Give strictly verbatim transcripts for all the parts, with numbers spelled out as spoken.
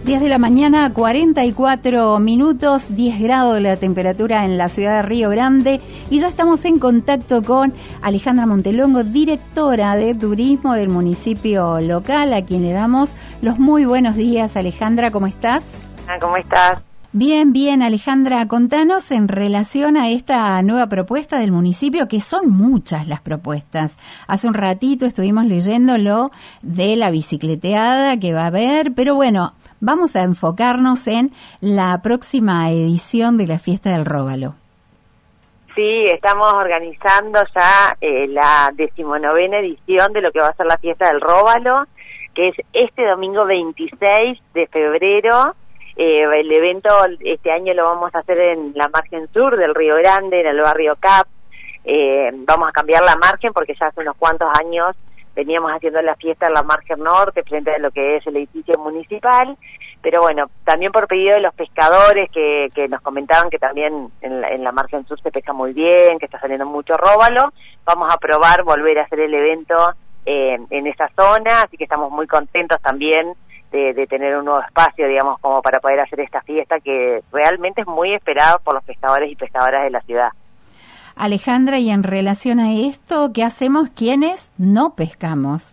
diez de la mañana, cuarenta y cuatro minutos, diez grados la temperatura en la ciudad de Río Grande, y ya estamos en contacto con Alejandra Montelongo, directora de turismo del municipio local, a quien le damos los muy buenos días. Alejandra, ¿cómo estás? ¿Cómo estás? Bien, bien, Alejandra, contanos en relación a esta nueva propuesta del municipio, que son muchas las propuestas. Hace un ratito estuvimos leyendo lo de la bicicleteada que va a haber, pero bueno, vamos a enfocarnos en la próxima edición de la Fiesta del Róbalo. Sí, estamos organizando ya eh, la decimonovena edición de lo que va a ser la Fiesta del Róbalo, que es este domingo veintiséis de febrero. Eh, el evento este año lo vamos a hacer en la margen sur del Río Grande, en el barrio Cap. Eh, vamos a cambiar la margen porque ya hace unos cuantos años veníamos haciendo la fiesta en la margen norte, frente a lo que es el edificio municipal. Pero bueno, también por pedido de los pescadores que, que nos comentaban que también en la, en la margen sur se pesca muy bien, que está saliendo mucho róbalo, vamos a probar volver a hacer el evento eh, en esa zona, así que estamos muy contentos también De, de tener un nuevo espacio, digamos, como para poder hacer esta fiesta que realmente es muy esperada por los pescadores y pescadoras de la ciudad. Alejandra, y en relación a esto, ¿qué hacemos quienes no pescamos?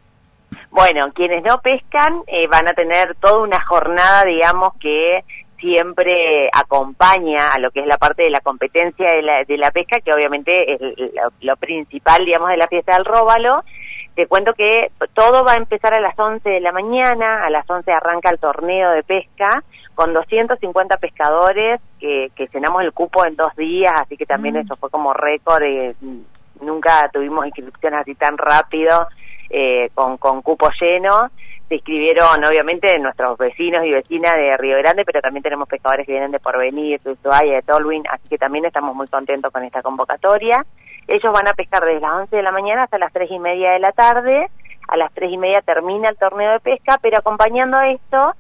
Bueno, quienes no pescan eh, van a tener toda una jornada, digamos, que siempre acompaña a lo que es la parte de la competencia de la, de la pesca, que obviamente es lo, lo principal, digamos, de la fiesta del róbalo. Te cuento que todo va a empezar a las once de la mañana, a las once arranca el torneo de pesca, con doscientos cincuenta pescadores, que, que llenamos el cupo en dos días, así que también mm. eso fue como récord, eh, nunca tuvimos inscripciones así tan rápido, eh, con, con cupo lleno. Se inscribieron obviamente nuestros vecinos y vecinas de Río Grande, pero también tenemos pescadores que vienen de Porvenir, de Ushuaia, de Tolwyn, así que también estamos muy contentos con esta convocatoria. Ellos van a pescar desde las once de la mañana hasta las tres y media de la tarde. A las tres y media termina el torneo de pesca, pero acompañando a esto,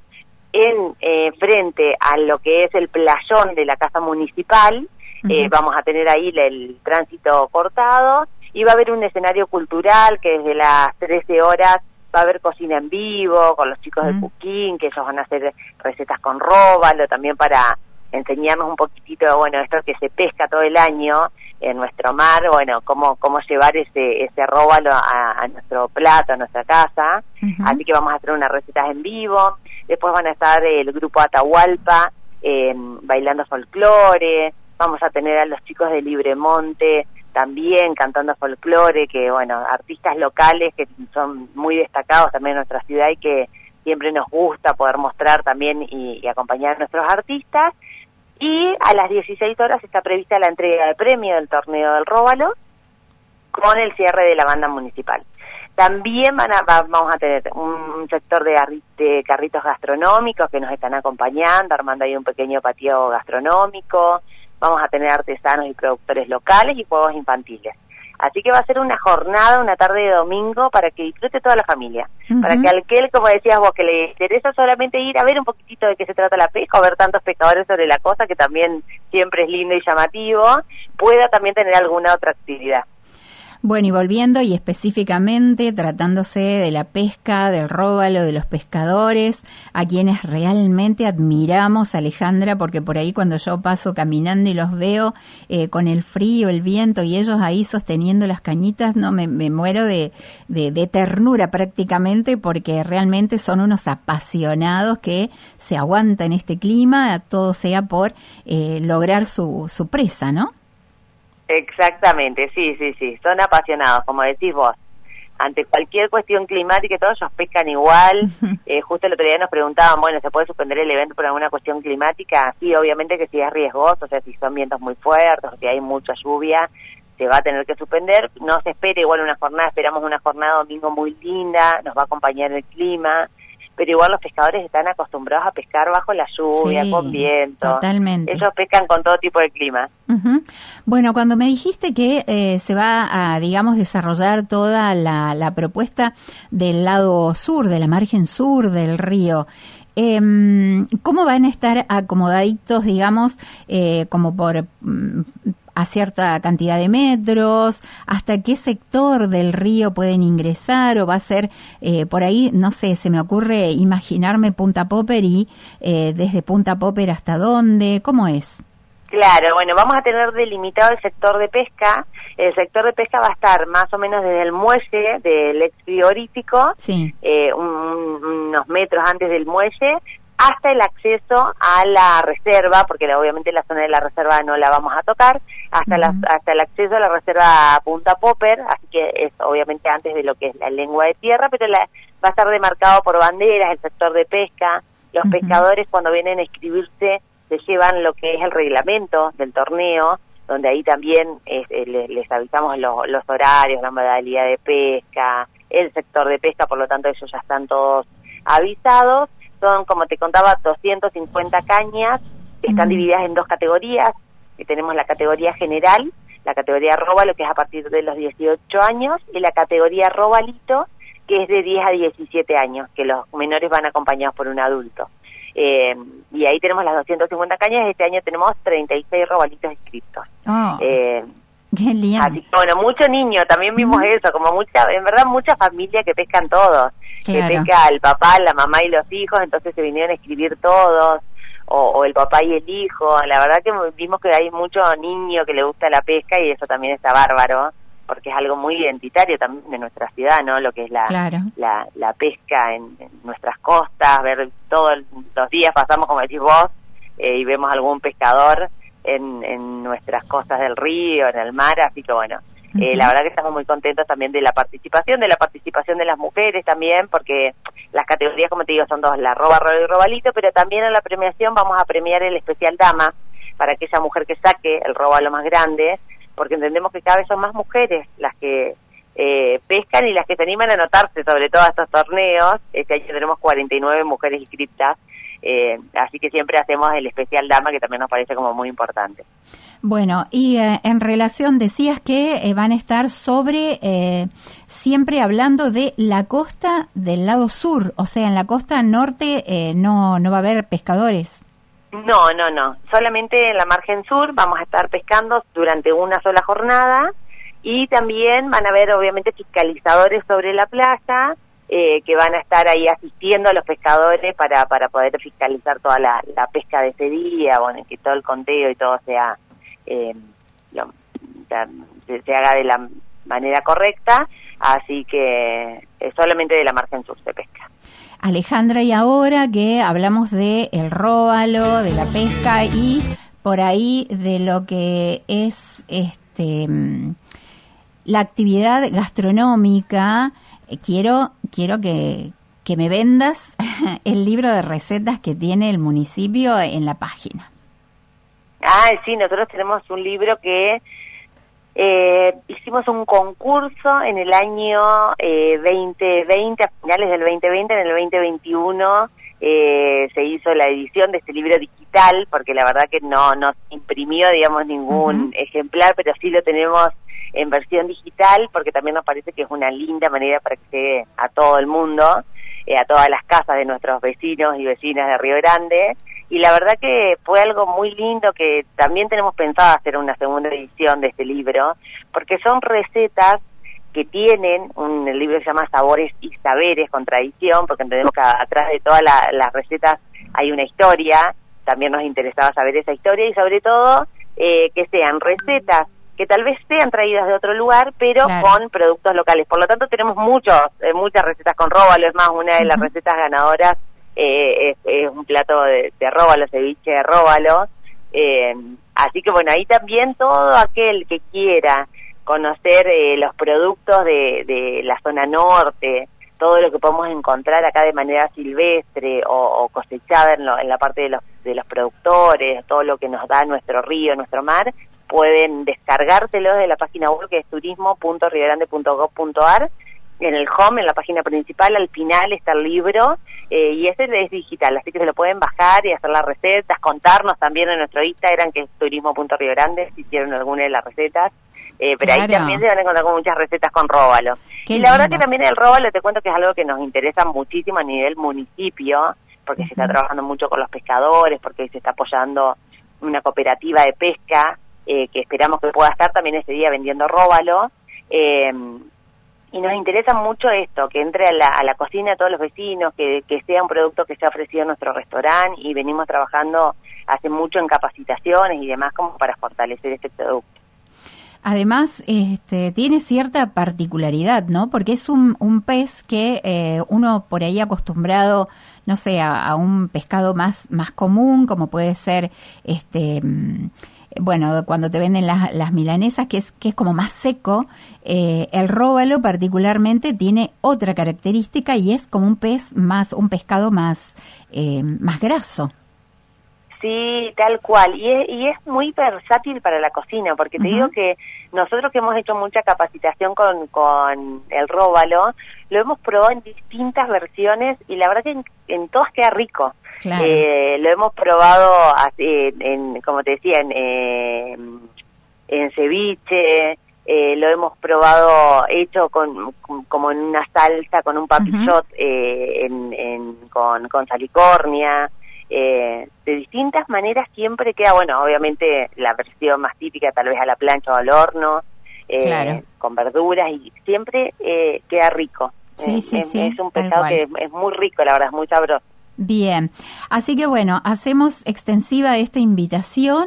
en eh, frente a lo que es el playón de la Casa Municipal, uh-huh. eh, vamos a tener ahí el, el tránsito cortado, y va a haber un escenario cultural que desde las trece horas va a haber cocina en vivo con los chicos uh-huh. de Puquín, que ellos van a hacer recetas con róbalo, también para enseñarnos un poquitito, bueno, esto que se pesca todo el año en nuestro mar, bueno, cómo cómo llevar ese ese róbalo a, a nuestro plato, a nuestra casa. Uh-huh. Así que vamos a hacer unas recetas en vivo. Después van a estar el grupo Atahualpa eh, bailando folclore. Vamos a tener a los chicos de Libremonte también cantando folclore, que bueno, artistas locales que son muy destacados también en nuestra ciudad y que siempre nos gusta poder mostrar también y, y acompañar a nuestros artistas. Y a las dieciséis horas está prevista la entrega de premio del torneo del róbalo con el cierre de la banda municipal. También van a, va, vamos a tener un sector de, de carritos gastronómicos que nos están acompañando, armando ahí un pequeño patio gastronómico. Vamos a tener artesanos y productores locales y juegos infantiles. Así que va a ser una jornada, una tarde de domingo para que disfrute toda la familia. Uh-huh. Para que aquel, como decías vos, que le interesa solamente ir a ver un poquitito de qué se trata la pesca o ver tantos pescadores sobre la costa, que también siempre es lindo y llamativo, pueda también tener alguna otra actividad. Bueno, y volviendo y específicamente tratándose de la pesca, del róbalo, de los pescadores, a quienes realmente admiramos, Alejandra, porque por ahí cuando yo paso caminando y los veo eh, con el frío, el viento y ellos ahí sosteniendo las cañitas, no me, me muero de, de, de ternura prácticamente, porque realmente son unos apasionados que se aguantan este clima, todo sea por eh, lograr su, su presa, ¿no? Exactamente, sí, sí, sí, son apasionados, como decís vos, ante cualquier cuestión climática, todos ellos pescan igual. eh, justo el otro día nos preguntaban, bueno, ¿se puede suspender el evento por alguna cuestión climática? Sí, obviamente que si es riesgoso, o sea, si son vientos muy fuertes, o si hay mucha lluvia, se va a tener que suspender. No se espera igual una jornada, esperamos una jornada domingo muy linda, nos va a acompañar el clima, pero igual los pescadores están acostumbrados a pescar bajo la lluvia, sí, con viento. Totalmente. Ellos pescan con todo tipo de clima. Uh-huh. Bueno, cuando me dijiste que eh, se va a, digamos, desarrollar toda la, la propuesta del lado sur, de la margen sur del río, eh, ¿cómo van a estar acomodaditos, digamos, eh, como por... Mm, a cierta cantidad de metros, hasta qué sector del río pueden ingresar, o va a ser eh, por ahí, no sé, se me ocurre imaginarme Punta Popper y eh, desde Punta Popper hasta dónde, ¿cómo es? Claro, bueno, vamos a tener delimitado el sector de pesca. El sector de pesca va a estar más o menos desde el muelle del ex frigorífico, sí. eh, un, unos metros antes del muelle, hasta el acceso a la reserva, porque la, obviamente la zona de la reserva no la vamos a tocar, hasta, uh-huh. la, hasta el acceso a la reserva Punta Popper, así que es obviamente antes de lo que es la lengua de tierra, pero la, va a estar demarcado por banderas, el sector de pesca. Los uh-huh. pescadores cuando vienen a inscribirse se llevan lo que es el reglamento del torneo, donde ahí también es, eh, les, les avisamos los, los horarios, la modalidad de pesca, el sector de pesca, por lo tanto ellos ya están todos avisados. Son, como te contaba, doscientas cincuenta cañas, que están divididas en dos categorías. Y tenemos la categoría general, la categoría róbalo, que es a partir de los dieciocho años, y la categoría robalito, que es de diez a diecisiete años, que los menores van acompañados por un adulto. Eh, y ahí tenemos las doscientas cincuenta cañas. Este año tenemos treinta y seis robalitos inscritos. Oh, eh, qué lindo. Así que, bueno, mucho niño, también vimos mm. eso, como mucha, en verdad, mucha familia que pescan todos. Claro. Que pesca el papá, la mamá y los hijos, entonces se vinieron a escribir todos, o, o el papá y el hijo. La verdad que vimos que hay mucho niño que le gusta la pesca, y eso también está bárbaro, porque es algo muy identitario también de nuestra ciudad, ¿no? Lo que es la claro. la, la pesca en, en nuestras costas, ver todos los días pasamos, como decís vos, eh, y vemos algún pescador en, en nuestras costas del río, en el mar, así que bueno, uh-huh. eh, la verdad que estamos muy contentos también de la participación, de la participación de las mujeres también, porque las categorías, como te digo, son dos, la roba, roba y robalito, pero también en la premiación vamos a premiar el especial dama, para aquella mujer que saque el robalo más grande, porque entendemos que cada vez son más mujeres las que eh, pescan y las que se animan a anotarse sobre todo a estos torneos. Este año tenemos cuarenta y nueve mujeres inscritas, eh, así que siempre hacemos el especial dama, que también nos parece como muy importante. Bueno, y eh, en relación, decías que eh, van a estar sobre, eh, siempre hablando de la costa del lado sur, o sea, en la costa norte eh, no, no va a haber pescadores. No, no, no. Solamente en la margen sur vamos a estar pescando durante una sola jornada, y también van a haber obviamente fiscalizadores sobre la playa eh, que van a estar ahí asistiendo a los pescadores para para poder fiscalizar toda la, la pesca de ese día, bueno, que todo el conteo y todo sea eh, lo, se, se haga de la manera correcta, así que eh, solamente de la margen sur se pesca. Alejandra, y ahora que hablamos de el róbalo, de la pesca y por ahí de lo que es este la actividad gastronómica, eh, quiero quiero que, que me vendas el libro de recetas que tiene el municipio en la página. Ah, sí, nosotros tenemos un libro que Eh, hicimos un concurso en el año eh, veinte veinte, a finales del veinte veinte, en el veinte veintiuno eh, se hizo la edición de este libro digital, porque la verdad que no no se imprimió, digamos, ningún uh-huh. ejemplar, pero sí lo tenemos en versión digital, porque también nos parece que es una linda manera para que llegue a todo el mundo, eh, a todas las casas de nuestros vecinos y vecinas de Río Grande. Y la verdad que fue algo muy lindo, que también tenemos pensado hacer una segunda edición de este libro, porque son recetas que tienen, un el libro se llama Sabores y Saberes con Tradición, porque entendemos que atrás de todas la, las recetas hay una historia, también nos interesaba saber esa historia, y sobre todo eh, que sean recetas que tal vez sean traídas de otro lugar, pero claro. con productos locales. Por lo tanto tenemos muchos eh, muchas recetas con róbalo, es más, una de uh-huh. las recetas ganadoras Eh, es, es un plato de, de róbalo, ceviche de róbalo, eh, así que bueno, ahí también todo aquel que quiera conocer eh, los productos de, de la zona norte, todo lo que podemos encontrar acá de manera silvestre o, o cosechada en, lo, en la parte de los, de los productores, todo lo que nos da nuestro río, nuestro mar, pueden descargárselos de la página web, que es turismo punto rio grande punto gob punto ar. En el home, en la página principal, al final está el libro, eh, y ese es digital, así que se lo pueden bajar y hacer las recetas, contarnos también en nuestro Instagram, que es turismo punto rio grande, si hicieron alguna de las recetas, eh, pero claro. ahí también se van a encontrar con muchas recetas con róbalo. Qué y la lindo. Verdad que también el róbalo, te cuento que es algo que nos interesa muchísimo a nivel municipio, porque uh-huh. se está trabajando mucho con los pescadores, porque se está apoyando una cooperativa de pesca, eh, que esperamos que pueda estar también ese día vendiendo róbalo. Eh, y nos interesa mucho esto, que entre a la, a la cocina de todos los vecinos, que, que sea un producto que se ha ofrecido en nuestro restaurante, y venimos trabajando hace mucho en capacitaciones y demás como para fortalecer este producto. Además, este, tiene cierta particularidad, ¿no? Porque es un, un pez que eh, uno por ahí acostumbrado, no sé, a, a un pescado más, más común, como puede ser, este, bueno, cuando te venden las, las milanesas, que es, que es como más seco. Eh, el róbalo particularmente tiene otra característica y es como un pez más, un pescado más, eh, más graso. Sí, tal cual, y es, y es muy versátil para la cocina, porque te uh-huh. digo que nosotros que hemos hecho mucha capacitación con, con el róbalo, lo hemos probado en distintas versiones y la verdad que en, en todas queda rico. Claro. Eh, lo hemos probado, así, en, como te decía, en, eh, en ceviche, eh, lo hemos probado hecho con, con como en una salsa, con un papillot, uh-huh. eh, en, en, con, con salicornia. Eh, de distintas maneras siempre queda, bueno, obviamente la versión más típica tal vez a la plancha o al horno, eh, claro. con verduras, y siempre eh, queda rico. Sí, eh, sí, es, sí, es un pescado que es, es muy rico, la verdad, es muy sabroso. Bien, así que bueno, hacemos extensiva esta invitación.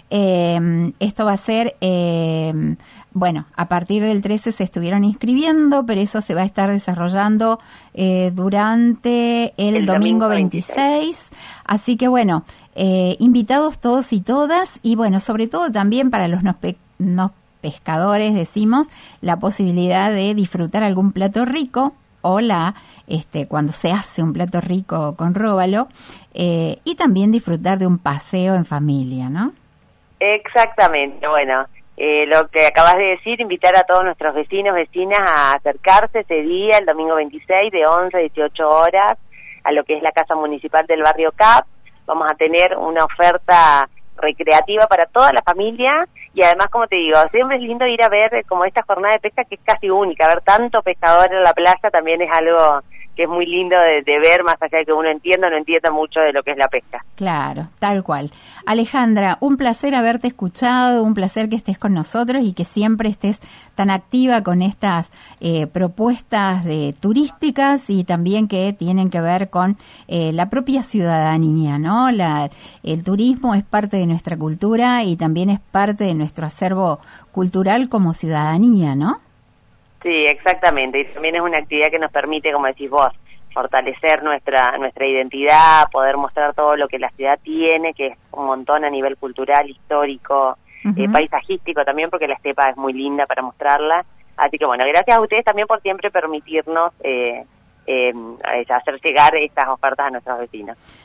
Eh, esto va a ser, eh, bueno, a partir del trece se estuvieron inscribiendo, pero eso se va a estar desarrollando eh, durante el, el domingo veintiséis. Así que bueno, eh, invitados todos y todas, y bueno, sobre todo también para los no, pe- no pescadores, decimos, la posibilidad de disfrutar algún plato rico. O la, este, cuando se hace un plato rico con róbalo, eh, y también disfrutar de un paseo en familia, ¿no? Exactamente, bueno, eh, lo que acabas de decir, invitar a todos nuestros vecinos, vecinas a acercarse ese día, el domingo veintiséis, de once a dieciocho horas, a lo que es la Casa Municipal del Barrio Cap. Vamos a tener una oferta recreativa para toda la familia, y además, como te digo, siempre es lindo ir a ver como esta jornada de pesca que es casi única. Ver tanto pescador en la playa también es algo que es muy lindo de, de ver, más allá de que uno entienda o no entienda mucho de lo que es la pesca. Claro, tal cual. Alejandra, un placer haberte escuchado, un placer que estés con nosotros y que siempre estés tan activa con estas eh, propuestas de turísticas y también que tienen que ver con eh, la propia ciudadanía, ¿no? La, el turismo es parte de nuestra cultura y también es parte de nuestro acervo cultural como ciudadanía, ¿no? Sí, exactamente, y también es una actividad que nos permite, como decís vos, fortalecer nuestra nuestra identidad, poder mostrar todo lo que la ciudad tiene, que es un montón a nivel cultural, histórico, uh-huh. eh, paisajístico también, porque la estepa es muy linda para mostrarla. Así que bueno, gracias a ustedes también por siempre permitirnos eh, eh, hacer llegar estas ofertas a nuestros vecinos.